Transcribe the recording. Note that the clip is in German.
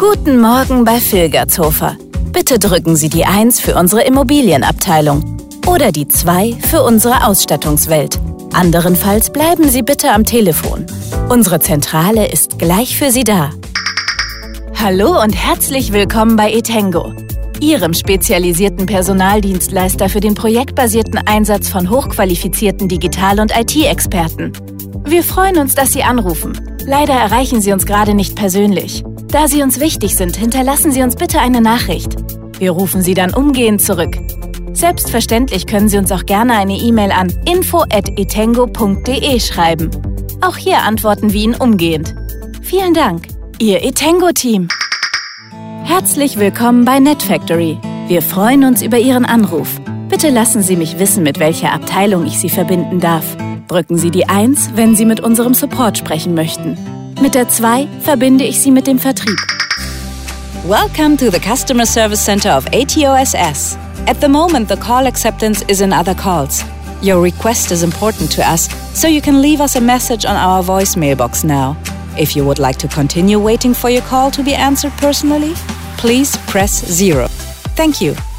Guten Morgen bei Vilgertshofer. Bitte drücken Sie die 1 für unsere Immobilienabteilung oder die 2 für unsere Ausstattungswelt. Anderenfalls bleiben Sie bitte am Telefon. Unsere Zentrale ist gleich für Sie da. Hallo und herzlich willkommen bei Etengo, Ihrem spezialisierten Personaldienstleister für den projektbasierten Einsatz von hochqualifizierten Digital- und IT-Experten. Wir freuen uns, dass Sie anrufen. Leider erreichen Sie uns gerade nicht persönlich. Da Sie uns wichtig sind, hinterlassen Sie uns bitte eine Nachricht. Wir rufen Sie dann umgehend zurück. Selbstverständlich können Sie uns auch gerne eine E-Mail an info@etengo.de schreiben. Auch hier antworten wir Ihnen umgehend. Vielen Dank, Ihr Etengo-Team. Herzlich willkommen bei NetFactory. Wir freuen uns über Ihren Anruf. Bitte lassen Sie mich wissen, mit welcher Abteilung ich Sie verbinden darf. Drücken Sie die 1, wenn Sie mit unserem Support sprechen möchten. Mit der 2 verbinde ich Sie mit dem Vertrieb. Welcome to the Customer Service Center of ATOSS. At the moment, the call acceptance is in other calls. Your request is important to us, so you can leave us a message on our voicemail box now. If you would like to continue waiting for your call to be answered personally, please press 0. Thank you.